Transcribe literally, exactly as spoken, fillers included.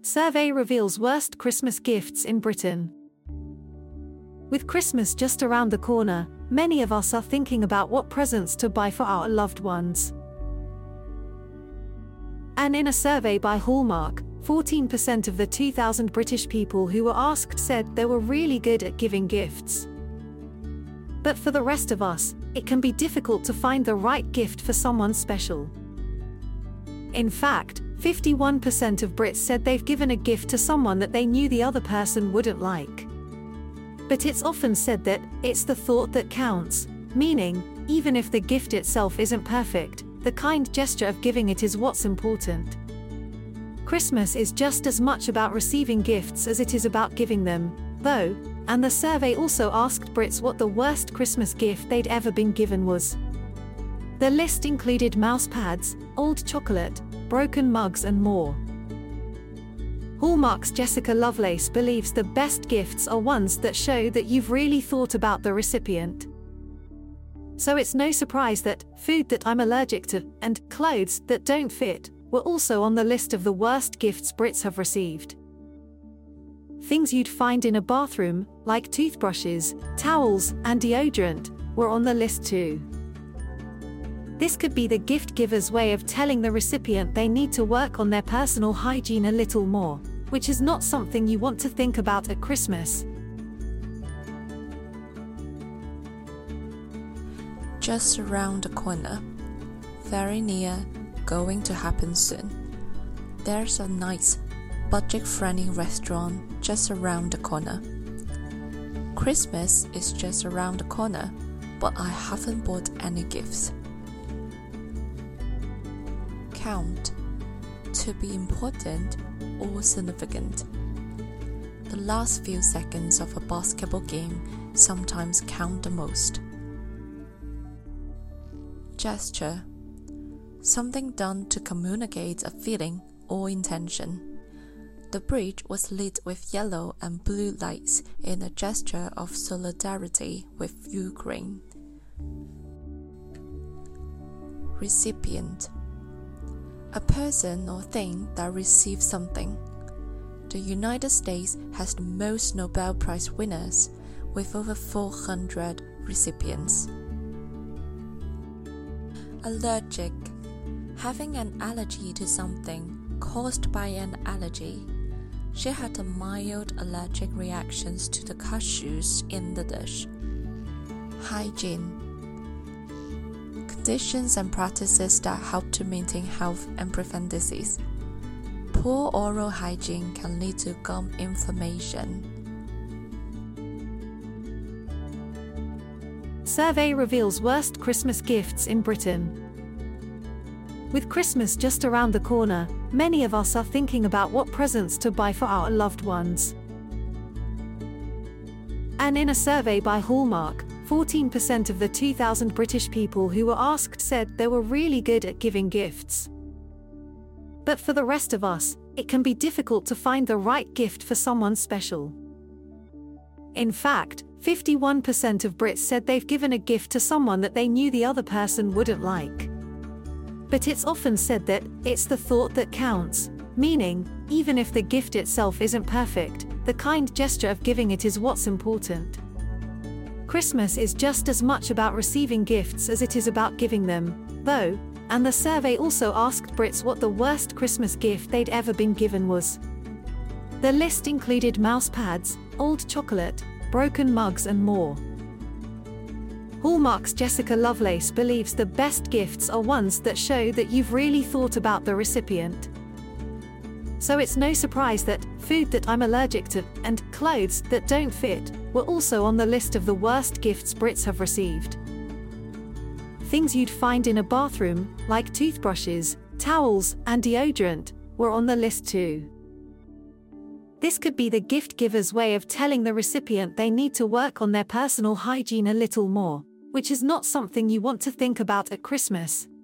Survey reveals worst Christmas gifts in Britain. With Christmas just around the corner, many of us are thinking about what presents to buy for our loved ones. And in a survey by Hallmark, fourteen percent of the two thousand British people who were asked said they were really good at giving gifts. But for the rest of us, it can be difficult to find the right gift for someone special. In fact, fifty-one percent of Brits said they've given a gift to someone that they knew the other person wouldn't like. But it's often said that it's the thought that counts, meaning, even if the gift itself isn't perfect, the kind gesture of giving it is what's important. Christmas is just as much about receiving gifts as it is about giving them, though, and the survey also asked Brits what the worst Christmas gift they'd ever been given was. The list included mouse pads, old chocolate, broken mugs and more. Hallmark's Jessica Lovelace believes the best gifts are ones that show that you've really thought about the recipient. So it's no surprise that food that I'm allergic to and clothes that don't fit were also on the list of the worst gifts Brits have received. Things you'd find in a bathroom, like toothbrushes, towels, and deodorant, were on the list too. This could be the gift giver's way of telling the recipient they need to work on their personal hygiene a little more, which is not something you want to think about at Christmas. Just around the corner, very near, going to happen soon. There's a nice, budget-friendly restaurant just around the corner. Christmas is just around the corner, but I haven't bought any gifts. Count, to be important or significant. The last few seconds of a basketball game sometimes count the most. Gesture, something done to communicate a feeling or intention. The bridge was lit with yellow and blue lights in a gesture of solidarity with Ukraine. Recipient, a person or thing that receives something. The United States has the most Nobel Prize winners, with over four hundred recipients. Allergic, having an allergy to something caused by an allergy. She had a mild allergic reactions to the cashews in the dish. Hygiene, conditions and practices that help to maintain health and prevent disease. Poor oral hygiene can lead to gum inflammation. Survey reveals worst Christmas gifts in Britain. With Christmas just around the corner, many of us are thinking about what presents to buy for our loved ones. And in a survey by Hallmark, fourteen percent of the two thousand British people who were asked said they were really good at giving gifts. But for the rest of us, it can be difficult to find the right gift for someone special. In fact, fifty-one percent of Brits said they've given a gift to someone that they knew the other person wouldn't like. But it's often said that it's the thought that counts, meaning, even if the gift itself isn't perfect, the kind gesture of giving it is what's important. Christmas is just as much about receiving gifts as it is about giving them, though, and the survey also asked Brits what the worst Christmas gift they'd ever been given was. The list included mouse pads, old chocolate, broken mugs and more. Hallmark's Jessica Lovelace believes the best gifts are ones that show that you've really thought about the recipient. So it's no surprise that food that I'm allergic to and clothes that don't fit were also on the list of the worst gifts Brits have received. Things you'd find in a bathroom, like toothbrushes, towels, and deodorant, were on the list too. This could be the gift giver's way of telling the recipient they need to work on their personal hygiene a little more, which is not something you want to think about at Christmas.